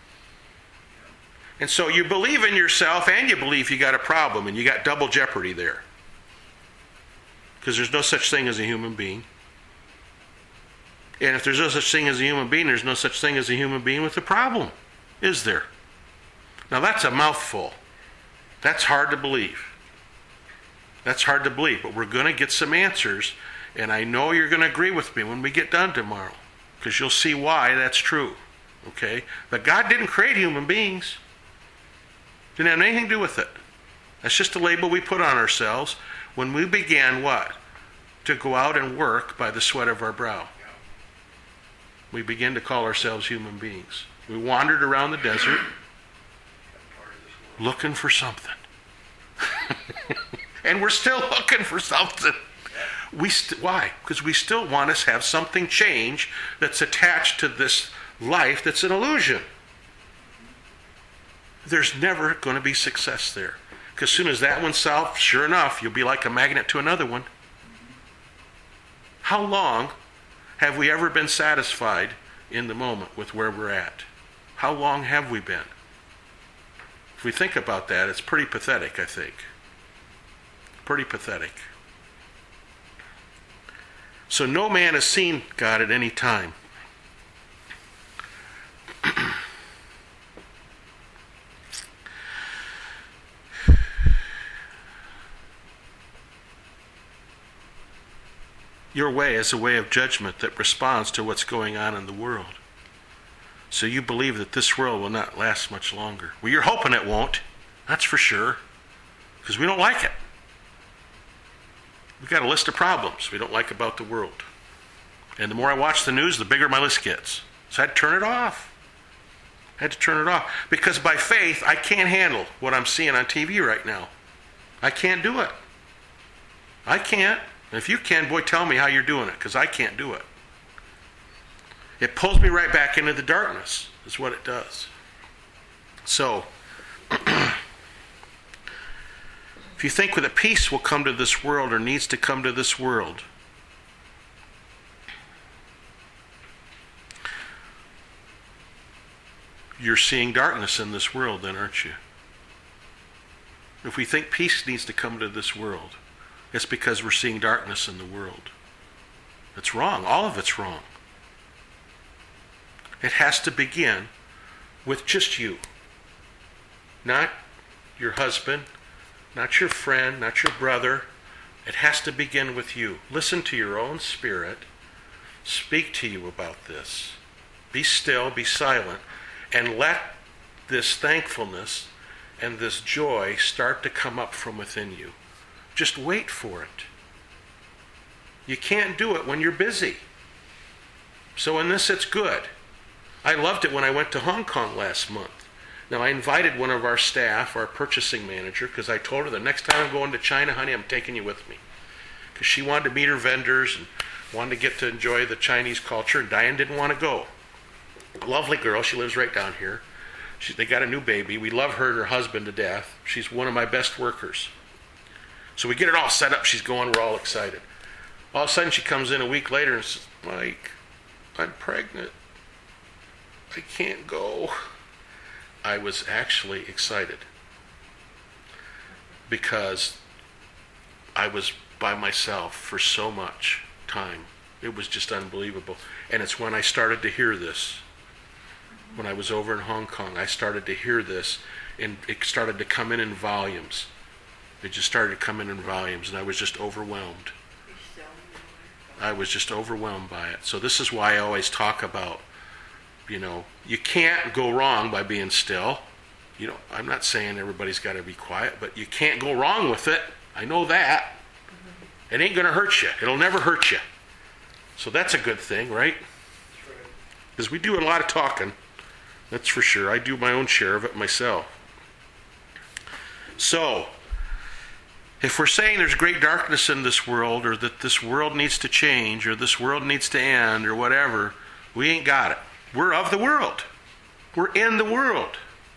And so you believe in yourself and you believe you got a problem, and you got double jeopardy there. Because there's no such thing as a human being. And if there's no such thing as a human being, there's no such thing as a human being with a problem, is there? Now that's a mouthful. That's hard to believe. That's hard to believe, but we're going to get some answers, and I know you're going to agree with me when we get done tomorrow, because you'll see why that's true. Okay? But God didn't create human beings. Didn't have anything to do with it. That's just a label we put on ourselves when we began what? To go out and work by the sweat of our brow. We began to call ourselves human beings. We wandered around the desert looking for something. And we're still looking for something. Why? Because we still want to have something change that's attached to this life that's an illusion. There's never going to be success there. Because as soon as that one's solved, sure enough, you'll be like a magnet to another one. How long have we ever been satisfied in the moment with where we're at? How long have we been? If we think about that, it's pretty pathetic, I think. Pretty pathetic. So no man has seen God at any time. Your way is a way of judgment that responds to what's going on in the world. So you believe that this world will not last much longer. Well, you're hoping it won't. That's for sure. Because we don't like it. We've got a list of problems we don't like about the world. And the more I watch the news, the bigger my list gets. So I had to turn it off. I had to turn it off. Because by faith, I can't handle what I'm seeing on TV right now. I can't do it. I can't. And if you can, boy, tell me how you're doing it, because I can't do it. It pulls me right back into the darkness, is what it does. So, if you think that peace will come to this world or needs to come to this world, you're seeing darkness in this world then, aren't you? If we think peace needs to come to this world, it's because we're seeing darkness in the world. It's wrong. All of it's wrong. It has to begin with just you. Not your husband, not your friend, not your brother. It has to begin with you. Listen to your own spirit. Speak to you about this. Be still, be silent, and let this thankfulness and this joy start to come up from within you. Just wait for it. You can't do it when you're busy. So in this, it's good. I loved it when I went to Hong Kong last month. Now, I invited one of our staff, our purchasing manager, because I told her the next time I'm going to China, honey, I'm taking you with me. Because she wanted to meet her vendors and wanted to get to enjoy the Chinese culture, and Diane didn't want to go. Lovely girl. She lives right down here. They got a new baby. We love her and her husband to death. She's one of my best workers. So we get it all set up. She's going. We're all excited. All of a sudden, she comes in a week later and says, Mike, I'm pregnant. I can't go. I was actually excited because I was by myself for so much time. It was just unbelievable. And it's when I started to hear this. When I was over in Hong Kong, I started to hear this, and it started to come in volumes. It just started to come in volumes, and I was just overwhelmed. I was just overwhelmed by it. So this is why I always talk about You can't go wrong by being still. I'm not saying everybody's got to be quiet, but you can't go wrong with it. I know that. It ain't going to hurt you. It'll never hurt you. So that's a good thing, right? Because we do a lot of talking. That's for sure. I do my own share of it myself. So, if we're saying there's great darkness in this world, or that this world needs to change, or this world needs to end, or whatever, we ain't got it. We're of the world. We're in the world.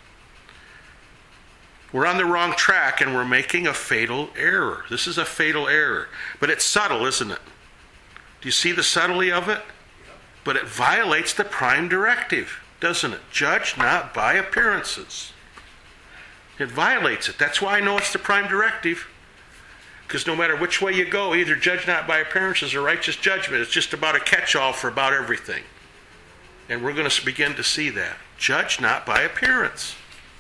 We're on the wrong track, and we're making a fatal error. This is a fatal error. But it's subtle, isn't it? Do you see the subtlety of it? But it violates the prime directive, doesn't it? Judge not by appearances. It violates it. That's why I know it's the prime directive. Because no matter which way you go, either judge not by appearances or righteous judgment. It's just about a catch-all for about everything. And we're going to begin to see that. Judge not by appearance.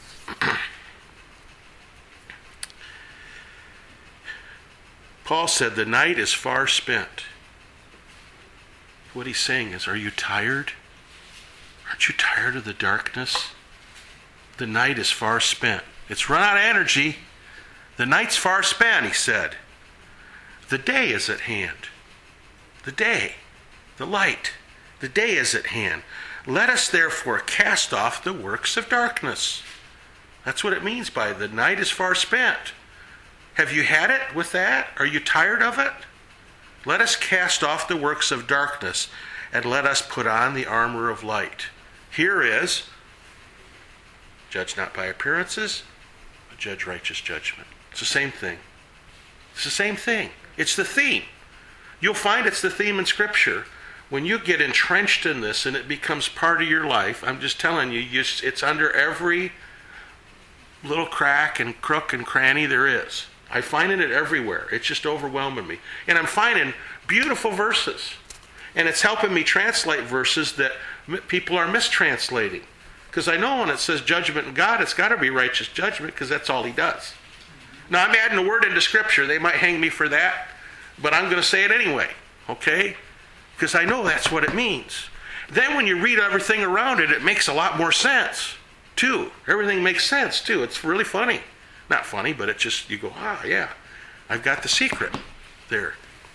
Paul said the night is far spent. What he's saying is, are you tired? Aren't you tired of the darkness? The night is far spent. It's run out of energy. The night's far spent, he said. The day is at hand. The day, the light, the day is at hand. Let us therefore cast off the works of darkness. That's what it means by the night is far spent. Have you had it with that? Are you tired of it? Let us cast off the works of darkness and let us put on the armor of light. Here is, judge not by appearances, but judge righteous judgment. It's the same thing. It's the same thing. It's the theme. You'll find it's the theme in Scripture. When you get entrenched in this and it becomes part of your life, I'm just telling you, it's under every little crack and crook and cranny there is. I find it everywhere. It's just overwhelming me. And I'm finding beautiful verses. And it's helping me translate verses that people are mistranslating. Because I know when it says judgment in God, it's got to be righteous judgment because that's all he does. Now, I'm adding a word into Scripture. They might hang me for that, but I'm going to say it anyway, okay? Because I know that's what it means. Then when you read everything around it, it makes a lot more sense, too. Everything makes sense, too. It's really funny. Not funny, but it just, you go, yeah, I've got the secret there.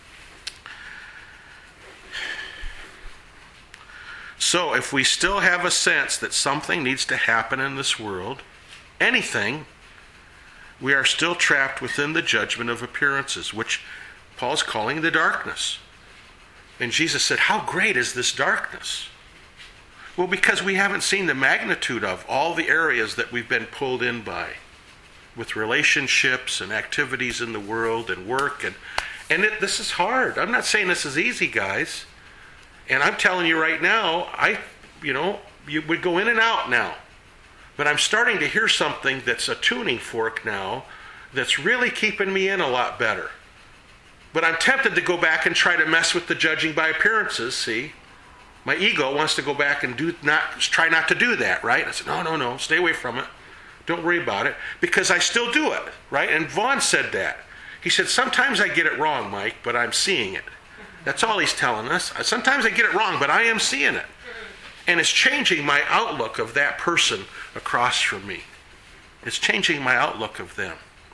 So if we still have a sense that something needs to happen in this world, anything, we are still trapped within the judgment of appearances, which Paul's calling the darkness. And Jesus said, how great is this darkness? Well, because we haven't seen the magnitude of all the areas that we've been pulled in by, with relationships and activities in the world and work. This is hard. I'm not saying this is easy, guys. And I'm telling you right now, you would go in and out now. But I'm starting to hear something that's a tuning fork now that's really keeping me in a lot better. But I'm tempted to go back and try to mess with the judging by appearances, see? My ego wants to go back and try not to do that, right? I said, no, stay away from it. Don't worry about it. Because I still do it, right? And Vaughn said that. He said, sometimes I get it wrong, Mike, but I'm seeing it. That's all he's telling us. Sometimes I get it wrong, but I am seeing it. And it's changing my outlook of that person across from me. It's changing my outlook of them.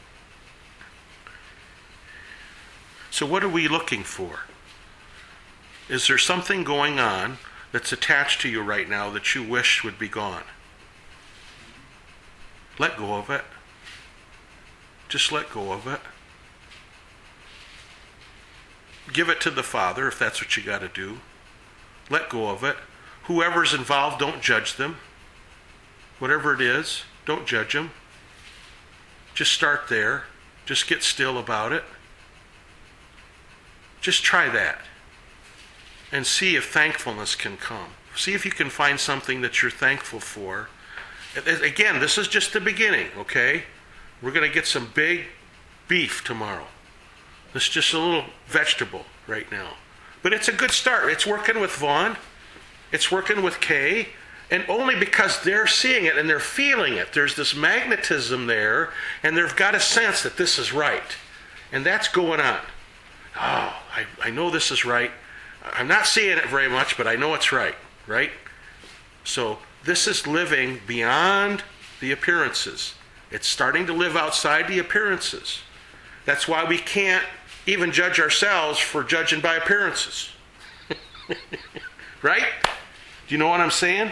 So what are we looking for? Is there something going on that's attached to you right now that you wish would be gone? Let go of it. Just let go of it. Give it to the Father if that's what you got to do. Let go of it. Whoever's involved, don't judge them. Whatever it is, don't judge them. Just start there. Just get still about it. Just try that. And see if thankfulness can come. See if you can find something that you're thankful for. Again, this is just the beginning, okay? We're going to get some big beef tomorrow. This is just a little vegetable right now. But it's a good start. It's working with Vaughn. It's working with Kay. And only because they're seeing it and they're feeling it. There's this magnetism there, and they've got a sense that this is right. And that's going on. Oh, I know this is right. I'm not seeing it very much, but I know it's right, right? So this is living beyond the appearances. It's starting to live outside the appearances. That's why we can't even judge ourselves for judging by appearances. Right? Do you know what I'm saying?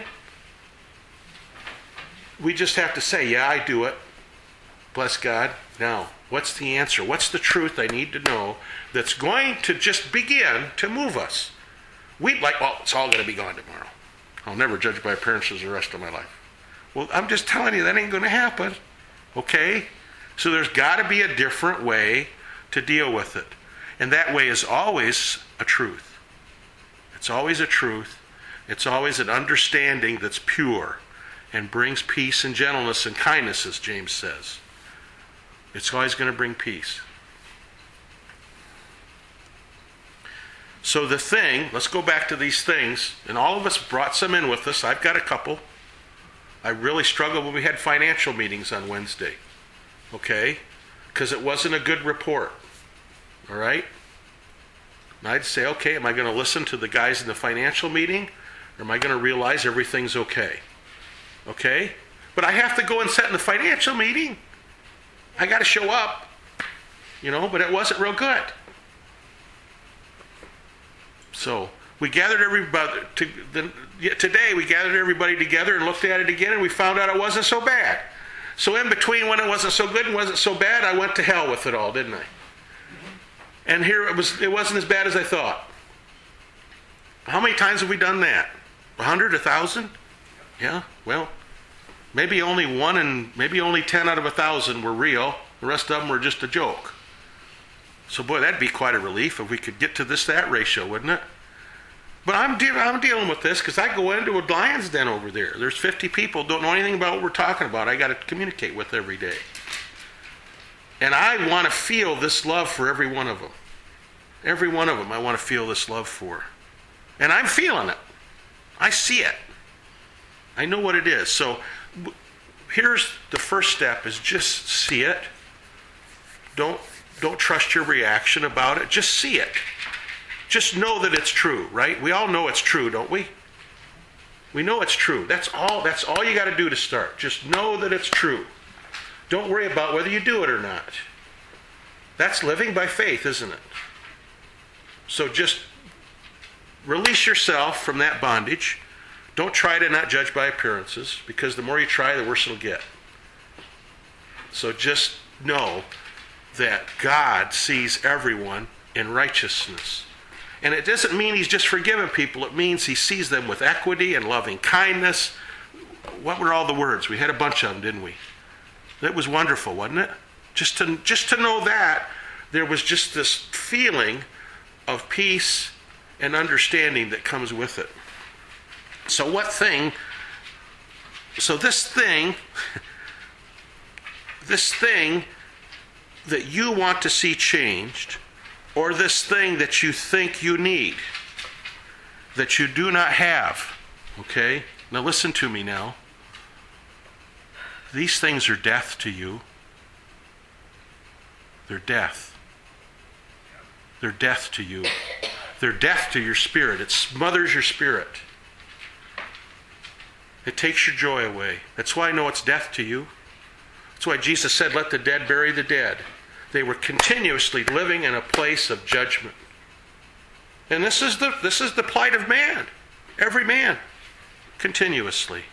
We just have to say, yeah, I do it. Bless God. Now, what's the answer? What's the truth I need to know that's going to just begin to move us? We'd like, well, it's all going to be gone tomorrow. I'll never judge by appearances the rest of my life. Well, I'm just telling you, that ain't going to happen. Okay? So there's got to be a different way to deal with it. And that way is always a truth. It's always a truth. It's always an understanding that's pure and brings peace and gentleness and kindness, as James says. It's always going to bring peace. So the thing, let's go back to these things, and all of us brought some in with us. I've got a couple. I really struggled when we had financial meetings on Wednesday, okay? Because it wasn't a good report, all right? And I'd say, okay, am I going to listen to the guys in the financial meeting, or am I going to realize everything's okay? Okay? But I have to go and sit in the financial meeting. I got to show up, but it wasn't real good. So we gathered everybody, today we gathered everybody together and looked at it again, and we found out it wasn't so bad. So in between when it wasn't so good and wasn't so bad, I went to hell with it all, didn't I? And here it wasn't as bad as I thought. How many times have we done that? 100, 1,000? Yeah, well, maybe only 10 out of 1,000 were real. The rest of them were just a joke. So boy, that'd be quite a relief if we could get to that ratio, wouldn't it? But I'm dealing with this because I go into a lion's den over there. There's 50 people, don't know anything about what we're talking about. I got to communicate with every day. And I want to feel this love for every one of them. Every one of them I want to feel this love for. And I'm feeling it. I see it. I know what it is. So here's the first step is just see it. Don't trust your reaction about it. Just see it. Just know that it's true, right? We all know it's true, don't we? We know it's true. That's all you got to do to start. Just know that it's true. Don't worry about whether you do it or not. That's living by faith, isn't it? So just release yourself from that bondage. Don't try to not judge by appearances, because the more you try, the worse it'll get. So just know that God sees everyone in righteousness. And it doesn't mean he's just forgiven people. It means he sees them with equity and loving kindness. What were all the words? We had a bunch of them, didn't we? It was wonderful, wasn't it? Just to know that, there was just this feeling of peace and understanding that comes with it. So this thing that you want to see changed, or this thing that you think you need, that you do not have, okay? Now listen to me now. These things are death to you. They're death. They're death to you. They're death to your spirit. It smothers your spirit. It takes your joy away. That's why I know it's death to you. That's why Jesus said, let the dead bury the dead. They were continuously living in a place of judgment. And this is the plight of man. Every man. Continuously.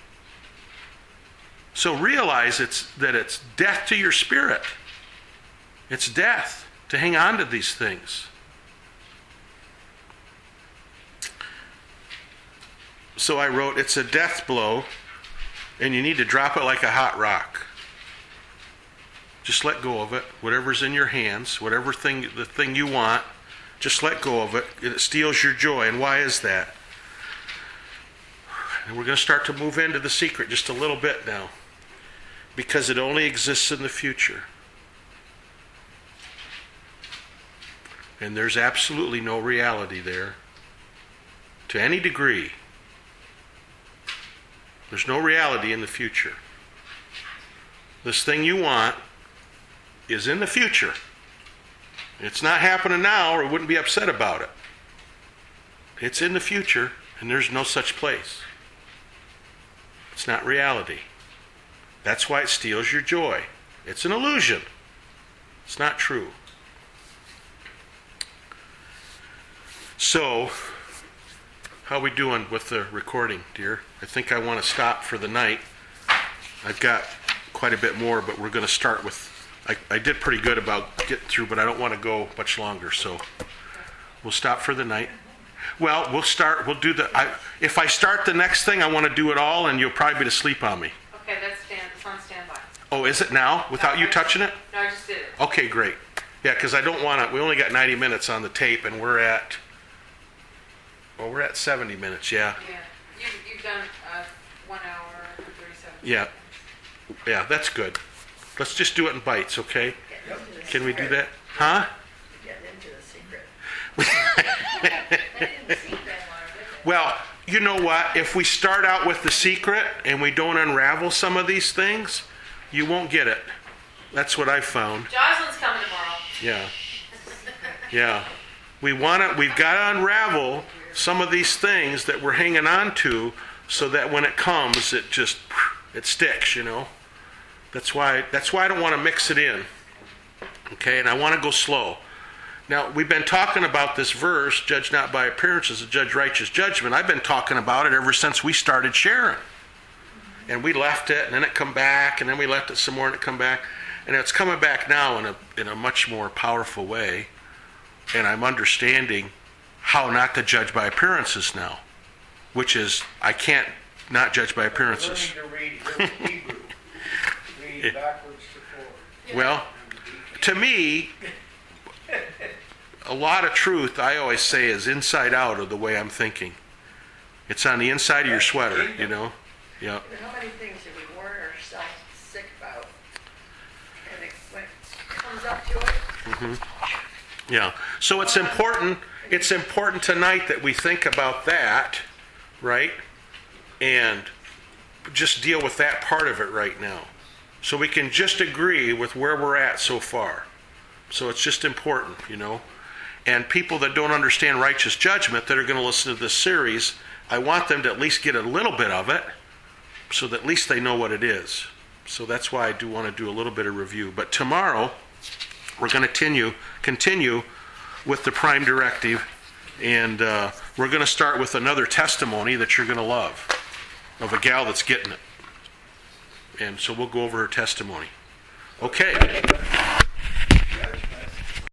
So realize that it's death to your spirit. It's death to hang on to these things. So I wrote, it's a death blow, and you need to drop it like a hot rock. Just let go of it. Whatever's in your hands, the thing you want, just let go of it. It steals your joy. And why is that? And we're going to start to move into the secret just a little bit now. Because it only exists in the future. And there's absolutely no reality there. To any degree. There's no reality in the future. This thing you want is in the future. It's not happening now, or wouldn't be upset about it. It's in the future, and there's no such place. It's not reality. That's why it steals your joy. It's an illusion. It's not true. So, how are we doing with the recording, dear? I think I want to stop for the night. I've got quite a bit more, but we're going to start with... I did pretty good about getting through, but I don't want to go much longer, so we'll stop for the night. Well, we'll do if I start the next thing, I want to do it all, and you'll probably be asleep on me. Okay, it's on standby. Oh, is it now, without you touching it? No, I just did it. Okay, great. Yeah, because I don't want to... We only got 90 minutes on the tape, and we're at 70 minutes, yeah. Yeah, you've done 1 hour and 37 Yeah. Yeah, that's good. Let's just do it in bites, okay? Can we do that? Huh? Getting into the secret. Well, you know what? If we start out with the secret and we don't unravel some of these things, you won't get it. That's what I've found. Jocelyn's coming tomorrow. Yeah. Yeah. We've got to unravel some of these things that we're hanging on to so that when it comes, it sticks, you know? That's why I don't want to mix it in. Okay, and I want to go slow. Now, we've been talking about this verse, judge not by appearances, judge righteous judgment. I've been talking about it ever since we started sharing. And we left it, and then it come back, and then we left it some more, and it come back. And it's coming back now in a much more powerful way. And I'm understanding how not to judge by appearances now, which is, I can't not judge by appearances. Learning to read Hebrew. Read backwards to forward. Well, to me, a lot of truth, I always say, is inside out of the way I'm thinking. It's on the inside of your sweater, you know? Yeah. How many things have we worn ourselves sick about? And when it comes up to it, Yeah. So it's important tonight that we think about that, right? And just deal with that part of it right now. So we can just agree with where we're at so far. So it's just important, you know. And people that don't understand righteous judgment that are going to listen to this series, I want them to at least get a little bit of it so that at least they know what it is. So that's why I do want to do a little bit of review. But tomorrow, we're going to continue with the prime directive, and we're going to start with another testimony that you're going to love of a gal that's getting it. And so we'll go over her testimony. Okay.